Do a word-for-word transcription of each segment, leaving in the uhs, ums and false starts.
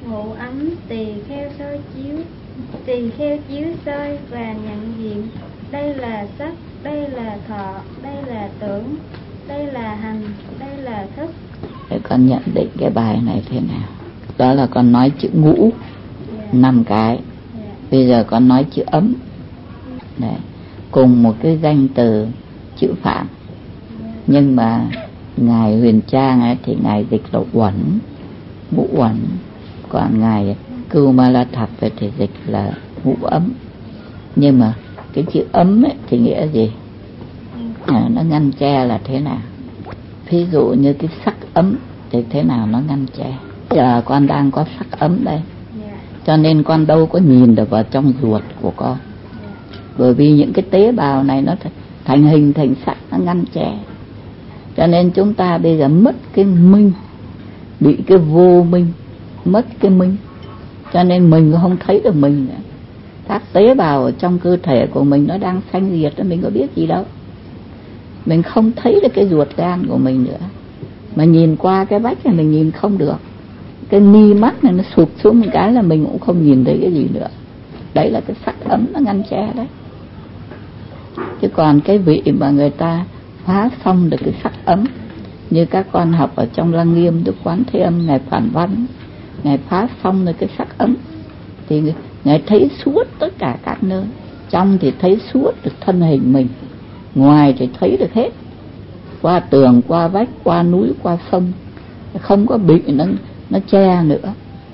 ngụ ấm tỳ kheo soi chiếu, tỳ kheo chiếu soi và nhận diện đây là sắc, đây là thọ, đây là tưởng, đây là hành, đây là thức. Để con nhận định cái bài này thế nào? Đó là con nói chữ ngũ năm yeah. cái yeah. Bây giờ con nói chữ ấm đấy, cùng một cái danh từ chữ phạm yeah. Nhưng mà ngài Huyền Trang ấy, thì ngài dịch là uẩn, ngũ uẩn, còn ngài Cưu Ma La Thập thì dịch là ngũ ấm. Nhưng mà cái chữ ấm ấy, thì nghĩa gì? À, nó ngăn che là thế nào? Ví dụ như cái sắc ấm thì thế nào nó ngăn che? Giờ con đang có sắc ấm đây, cho nên con đâu có nhìn được vào trong ruột của con, bởi vì những cái tế bào này nó thành hình thành sắc, nó ngăn che. Cho nên chúng ta bây giờ mất cái minh, bị cái vô minh, mất cái minh, cho nên mình không thấy được mình nữa. Các tế bào ở trong cơ thể của mình nó đang sanh diệt, mình có biết gì đâu. Mình không thấy được cái ruột gan của mình nữa, mà nhìn qua cái vách này mình nhìn không được. Cái mi mắt này nó sụp xuống một cái là mình cũng không nhìn thấy cái gì nữa. Đấy là cái sắc ấm nó ngăn che đấy. Chứ còn cái vị mà người ta phá xong được cái sắc ấm, như các con học ở trong Lăng Nghiêm, Đức Quán Thế Âm ngài Phản Văn, ngài phá xong được cái sắc ấm thì ngài thấy suốt tất cả các nơi. Trong thì thấy suốt được thân hình mình, ngoài thì thấy được hết, qua tường, qua vách, qua núi, qua sông, không có bị nó nó che nữa.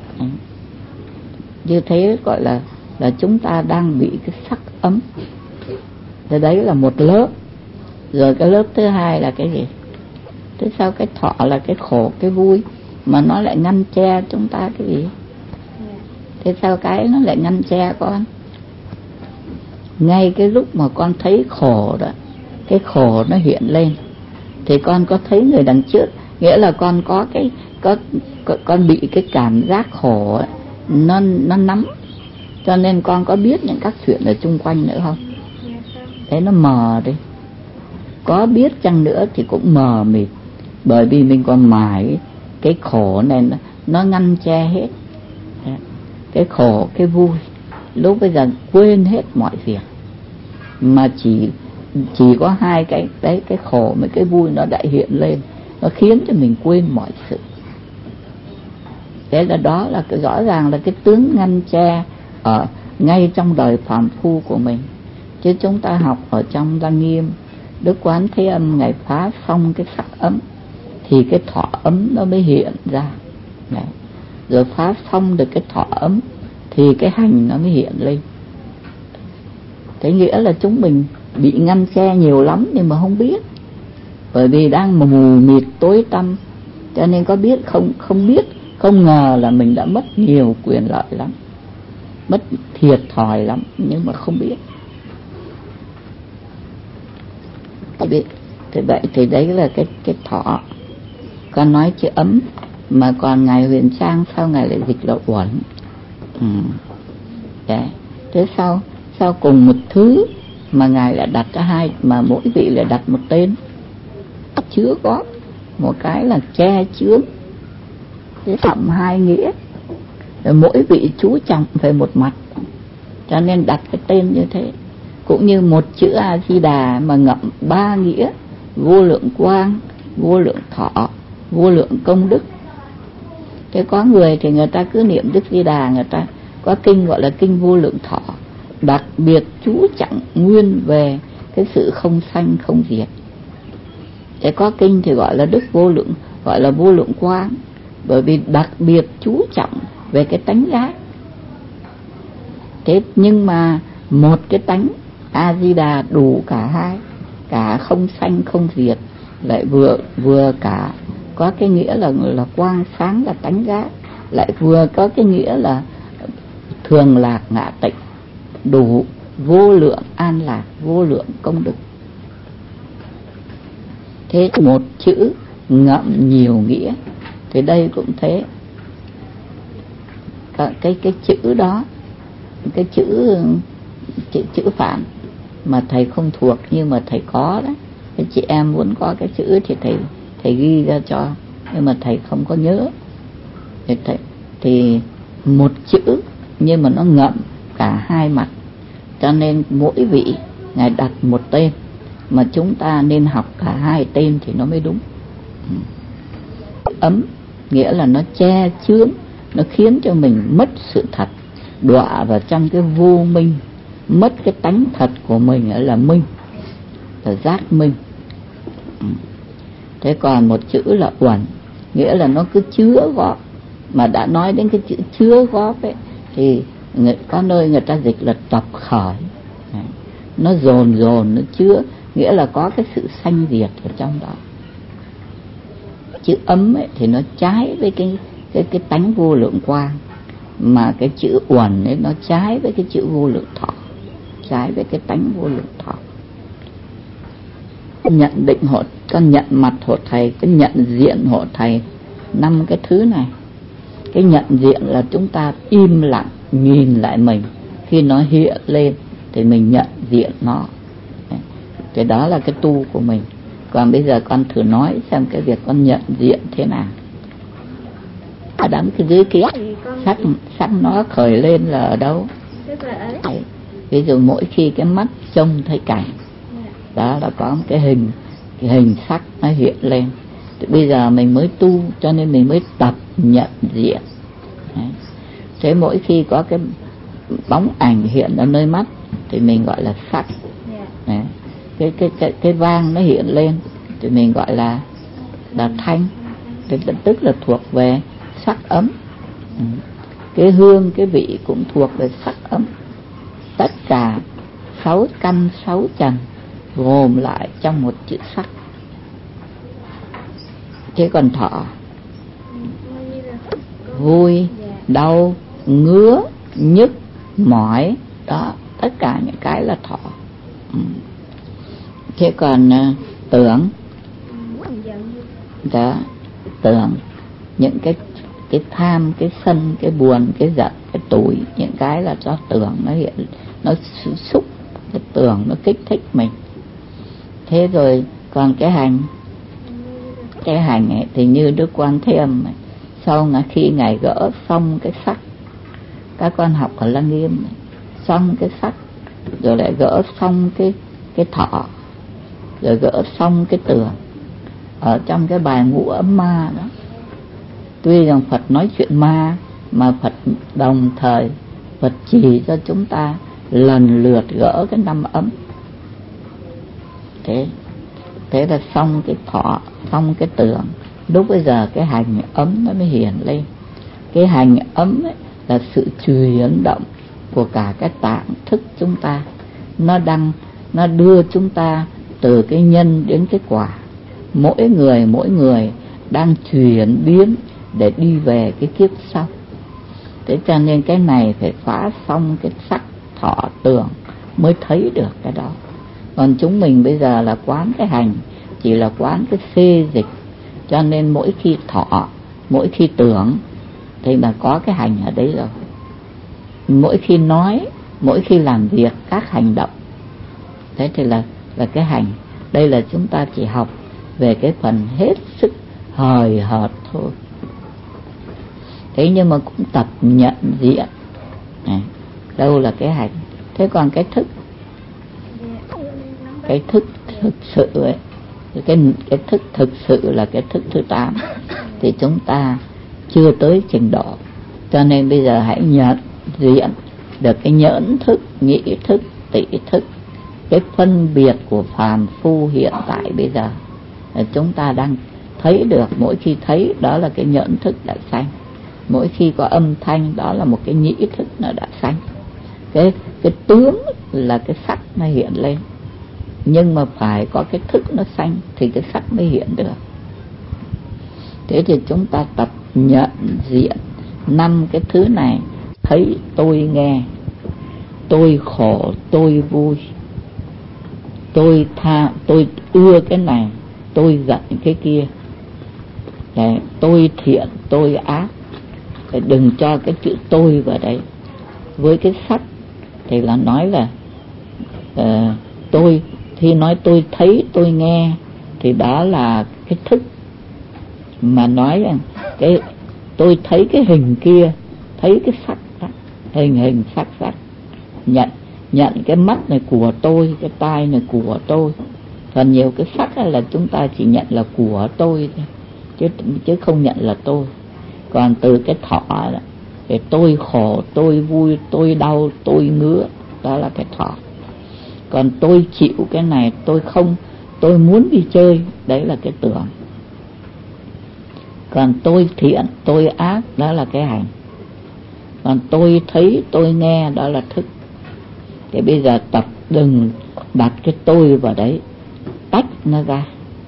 Như thế gọi là là chúng ta đang bị cái sắc ấm. Thế đấy là một lớp. Rồi cái lớp thứ hai là cái gì? Thế sao cái thọ là cái khổ, cái vui, mà nó lại ngăn che chúng ta cái gì? Thế sao cái nó lại ngăn che con? Ngay cái lúc mà con thấy khổ đó, cái khổ nó hiện lên, thì con có thấy người đằng trước, nghĩa là con có cái có, có con bị cái cảm giác khổ ấy, nó nó nắm, cho nên con có biết những các chuyện ở chung quanh nữa không? Thế nó mờ đi. Có biết chăng nữa thì cũng mờ mịt, bởi vì mình còn mãi cái khổ này nó, nó ngăn che hết. Cái khổ, cái vui, lúc bây giờ quên hết mọi việc, mà chỉ chỉ có hai cái đấy, cái khổ với cái vui nó đại hiện lên, nó khiến cho mình quên mọi sự. Thế là đó là cái rõ ràng là cái tướng ngăn che ở ngay trong đời phàm phu của mình. Chứ chúng ta học ở trong Lăng Nghiêm, Đức Quán Thế Âm ngài phá xong cái sắc ấm thì cái thọ ấm nó mới hiện ra. Đấy. Rồi phá xong được cái thọ ấm thì cái hành nó mới hiện lên. Thế nghĩa là chúng mình bị ngăn che nhiều lắm nhưng mà không biết, bởi vì đang mù mịt tối tăm, cho nên có biết không không biết, không ngờ là mình đã mất nhiều quyền lợi lắm, mất thiệt thòi lắm, nhưng mà không biết. Biết thì vậy thì đấy là cái cái thọ. Con nói chữ ấm, mà còn ngài Huyền Trang sao ngài lại dịch là uẩn? Ừ. Đấy. Thế sao sao cùng một thứ mà ngài lại đặt ra hai, mà mỗi vị lại đặt một tên chứa có một cái là che chứa, thế thậm hai nghĩa, rồi mỗi vị chú trọng về một mặt, cho nên đặt cái tên như thế. Cũng như một chữ A Di Đà mà ngậm ba nghĩa: vô lượng quang, vô lượng thọ, vô lượng công đức. Thế có người thì người ta cứ niệm Đức Di Đà, người ta có kinh gọi là kinh vô lượng thọ, đặc biệt chú trọng nguyên về cái sự không sanh không diệt. Thế có kinh thì gọi là đức vô lượng, gọi là vô lượng quang, bởi vì đặc biệt chú trọng về cái tánh giác. Thế nhưng mà một cái tánh A Di Đà đủ cả hai, cả không sanh không diệt, lại vừa vừa cả có cái nghĩa là là quang sáng là tánh giác, lại vừa có cái nghĩa là thường lạc ngã tịnh, đủ vô lượng an lạc, vô lượng công đức. Thế một chữ ngậm nhiều nghĩa, thì đây cũng thế. Cái cái chữ đó, cái chữ chữ chữ Phạn mà thầy không thuộc nhưng mà thầy có đấy. Cái chị em muốn có cái chữ thì thầy thầy ghi ra cho, nhưng mà thầy không có nhớ. Thì thầy, thì một chữ nhưng mà nó ngậm cả hai mặt, cho nên mỗi vị Ngài đặt một tên, mà chúng ta nên học cả hai tên thì nó mới đúng. Ấm nghĩa là nó che chướng, nó khiến cho mình mất sự thật, đọa vào trong cái vô minh, mất cái tánh thật của mình là minh, là giác minh. Thế còn một chữ là uẩn, nghĩa là nó cứ chứa góp. Mà đã nói đến cái chữ chứa góp ấy, thì người, có nơi người ta dịch là tập khởi. Nó dồn dồn, nó chứa, nghĩa là có cái sự sanh diệt ở trong đó. Chữ ấm ấy, thì nó trái với cái, cái, cái tánh vô lượng quang. Mà cái chữ uẩn ấy, nó trái với cái chữ vô lượng thọ, trái với cái tánh vô lượng thọ. Nhận định hộ, con nhận mặt hộ thầy, cái nhận diện hộ thầy, năm cái thứ này. Cái nhận diện là chúng ta im lặng nhìn lại mình, khi nó hiện lên thì mình nhận diện nó. Cái đó là cái tu của mình. Còn bây giờ con thử nói xem cái việc con nhận diện thế nào. Ở đằng cái dưới kia sắc, sắc nó khởi lên là ở đâu? Ví dụ mỗi khi cái mắt trông thấy cảnh, đó là có một cái hình, cái hình sắc nó hiện lên. Thì bây giờ mình mới tu, cho nên mình mới tập nhận diện. Đấy. Thế mỗi khi có cái bóng ảnh hiện ở nơi mắt thì mình gọi là sắc. Đấy. Cái, cái, cái, cái vang nó hiện lên thì mình gọi là, là thanh. Thì tức là thuộc về sắc ấm. Ừ. Cái hương, cái vị cũng thuộc về sắc ấm. Tất cả sáu căn sáu trần gồm lại trong một chữ sắc. Thế còn thọ, vui, đau, ngứa, nhức, mỏi, đó, tất cả những cái là thọ. Ừ. Thế còn uh, tưởng, đó, tưởng, những cái cái tham, cái sân, cái buồn, cái giận, cái tủi, những cái là do tưởng nó hiện, nó xúc, cái tưởng nó kích thích mình. Thế rồi còn cái hành, cái hành ấy, thì như Đức Quan Thế Âm ấy, sau là khi Ngài gỡ xong cái sắc, các con học ở Lăng Nghiêm này, xong cái sắc rồi lại gỡ xong cái cái thọ, rồi gỡ xong cái tưởng. Ở trong cái bài Ngũ Ấm Ma đó, tuy rằng Phật nói chuyện ma, mà Phật đồng thời Phật chỉ cho chúng ta lần lượt gỡ cái năm ấm. Thế thế là xong cái thọ, xong cái tưởng, lúc bây giờ cái hành ấm nó mới hiện lên. Cái hành ấm ấy là sự chuyển động của cả cái tạng thức chúng ta, nó đang nó đưa chúng ta từ cái nhân đến cái quả. Mỗi người mỗi người đang chuyển biến để đi về cái kiếp sau. Thế cho nên cái này phải phá xong cái sắc thọ tưởng mới thấy được cái đó. Còn chúng mình bây giờ là quán cái hành, chỉ là quán cái xê dịch, cho nên mỗi khi thọ, mỗi khi tưởng thì là có cái hành ở đấy rồi. Mỗi khi nói, mỗi khi làm việc, các hành động, thế thì là là cái hành. Đây là chúng ta chỉ học về cái phần hết sức hời hợt thôi. Thế nhưng mà cũng tập nhận diện này, đâu là cái hành. Thế còn cái thức, cái thức thực sự ấy, cái, cái thức thực sự là cái thức thứ tám, thì chúng ta chưa tới trình độ. Cho nên bây giờ hãy nhận diện được cái nhẫn thức, nhĩ thức, tị thức, cái phân biệt của phàm phu hiện tại bây giờ chúng ta đang thấy được. Mỗi khi thấy đó là cái nhẫn thức đã sanh, mỗi khi có âm thanh đó là một cái nhĩ thức nó đã sanh. Cái cái tướng là cái sắc nó hiện lên, nhưng mà phải có cái thức nó sanh thì cái sắc mới hiện được. Thế thì chúng ta tập nhận diện năm cái thứ này. Thấy, tôi nghe, tôi khổ, tôi vui, tôi tha, tôi ưa cái này, tôi giận cái kia. Đấy, tôi thiện, tôi ác. Để đừng cho cái chữ tôi vào đấy. Với cái sắc thì là nói là uh, tôi, khi nói tôi thấy, tôi nghe thì đó là cái thức. Mà nói rằng cái tôi thấy cái hình kia, thấy cái sắc đó, hình hình sắc sắc, nhận nhận cái mắt này của tôi, cái tai này của tôi. Còn nhiều cái sắc là chúng ta chỉ nhận là của tôi thôi, chứ chứ không nhận là tôi. Còn từ cái thọ đó, thì tôi khổ, tôi vui, tôi đau, tôi ngứa, đó là cái thọ. Còn tôi chịu cái này, tôi không, tôi muốn đi chơi, đấy là cái tưởng. Còn tôi thiện, tôi ác, đó là cái hành. Còn tôi thấy, tôi nghe, đó là thức. Thì bây giờ tập đừng đặt cái tôi vào đấy, tách nó ra.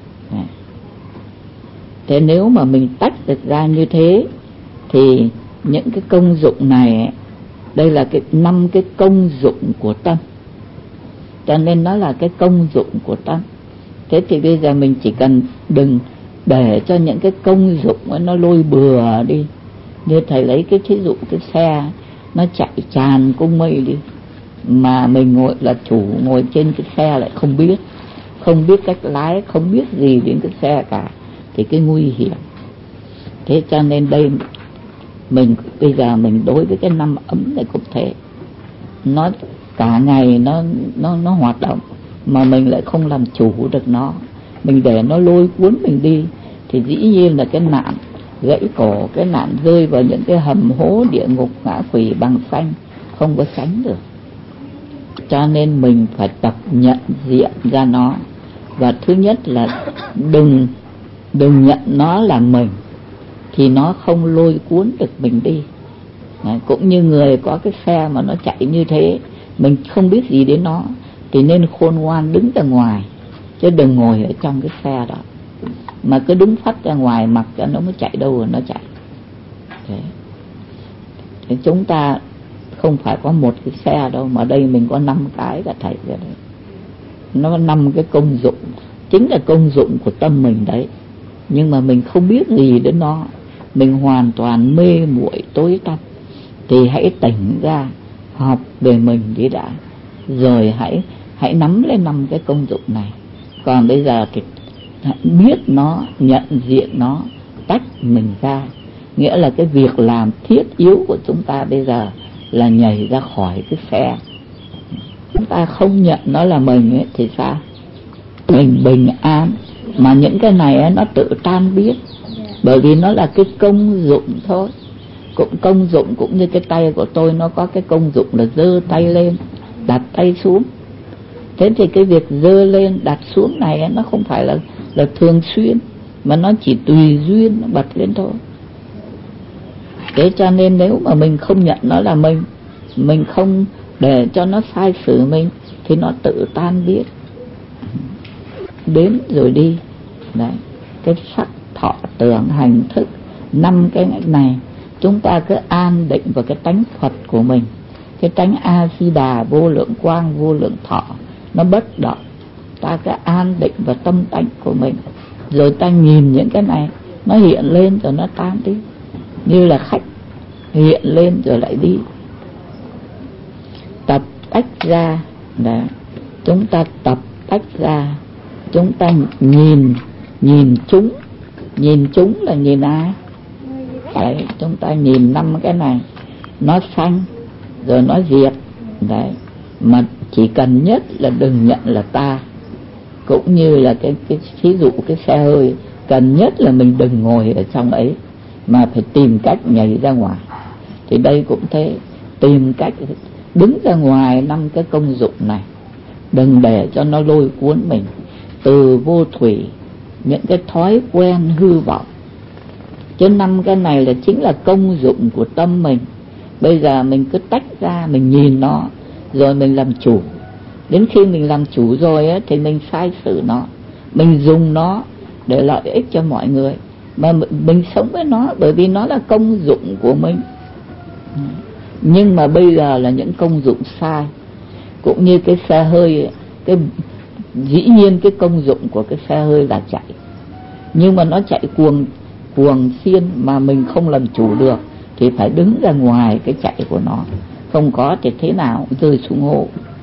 Thế nếu mà mình tách được ra như thế, thì những cái công dụng này, đây là cái năm cái công dụng của tâm, cho nên nó là cái công dụng của tâm. Thế thì bây giờ mình chỉ cần đừng để cho những cái công dụng ấy nó lôi bừa đi. Như thầy lấy cái thí dụ cái xe nó chạy tràn cung mây đi, mà mình ngồi là chủ, ngồi trên cái xe lại không biết, không biết cách lái, không biết gì đến cái xe cả, thì cái nguy hiểm. Thế cho nên đây mình bây giờ mình đối với cái năm ấm này cũng thế, nó cả ngày nó nó nó hoạt động mà mình lại không làm chủ được nó, mình để nó lôi cuốn mình đi, thì dĩ nhiên là cái nạn gãy cổ, cái nạn rơi vào những cái hầm hố địa ngục ngã quỷ bằng xanh không có tránh được. Cho nên mình phải tập nhận diện ra nó. Và thứ nhất là đừng đừng nhận nó là mình, thì nó không lôi cuốn được mình đi. Đấy, cũng như người có cái xe mà nó chạy như thế, mình không biết gì đến nó, thì nên khôn ngoan đứng ra ngoài, chứ đừng ngồi ở trong cái xe đó, mà cứ đứng phát ra ngoài, mặc cho nó mới chạy đâu rồi nó chạy. Thế. Thế chúng ta không phải có một cái xe đâu, mà đây mình có năm cái cả thầy vậy đấy. Nó năm cái công dụng, chính là công dụng của tâm mình đấy. Nhưng mà mình không biết gì đến nó, mình hoàn toàn mê muội tối tăm. Thì hãy tỉnh ra, học về mình đi đã, rồi hãy hãy nắm lên năm cái công dụng này. Còn bây giờ thì biết nó, nhận diện nó, tách mình ra. Nghĩa là cái việc làm thiết yếu của chúng ta bây giờ là nhảy ra khỏi cái xe. Chúng ta không nhận nó là mình ấy, thì sao? Mình bình an. Mà những cái này ấy, nó tự tan biết. Bởi vì nó là cái công dụng thôi. Cũng công dụng cũng như cái tay của tôi, nó có cái công dụng là giơ tay lên, đặt tay xuống. Thế thì cái việc giơ lên đặt xuống này ấy, nó không phải là là thường xuyên, mà nó chỉ tùy duyên nó bật lên thôi. Thế cho nên nếu mà mình không nhận nó là mình, mình không để cho nó sai sử mình, thì nó tự tan biết, đến rồi đi. Đấy, cái sắc thọ tưởng hành thức, năm cái này chúng ta cứ an định vào cái tánh Phật của mình, cái tánh A Di Đà vô lượng quang vô lượng thọ, nó bất động. Ta cứ an định vào tâm tánh của mình, rồi ta nhìn những cái này nó hiện lên rồi nó tan đi, như là khách hiện lên rồi lại đi. Tập tách ra. Đấy, chúng ta tập tách ra, chúng ta nhìn nhìn chúng. Nhìn chúng là nhìn ai? Đấy, chúng ta nhìn năm cái này, nó sanh rồi nó diệt. Đấy, mà chỉ cần nhất là đừng nhận là ta. Cũng như là cái cái thí dụ cái xe hơi, cần nhất là mình đừng ngồi ở trong ấy, mà phải tìm cách nhảy ra ngoài. Thì đây cũng thế, tìm cách đứng ra ngoài năm cái công dụng này, đừng để cho nó lôi cuốn mình. Từ vô thủy, những cái thói quen hư vọng, chứ năm cái này là chính là công dụng của tâm mình. Bây giờ mình cứ tách ra, mình nhìn nó, rồi mình làm chủ. Đến khi mình làm chủ rồi ấy, thì mình sai sử nó, mình dùng nó để lợi ích cho mọi người, mà mình sống với nó, bởi vì nó là công dụng của mình. Nhưng mà bây giờ là những công dụng sai. Cũng như cái xe hơi, cái dĩ nhiên cái công dụng của cái xe hơi là chạy, nhưng mà nó chạy cuồng cuồng xiên mà mình không làm chủ được, thì phải đứng ra ngoài cái chạy của nó, không có thì thế nào rơi xuống hố.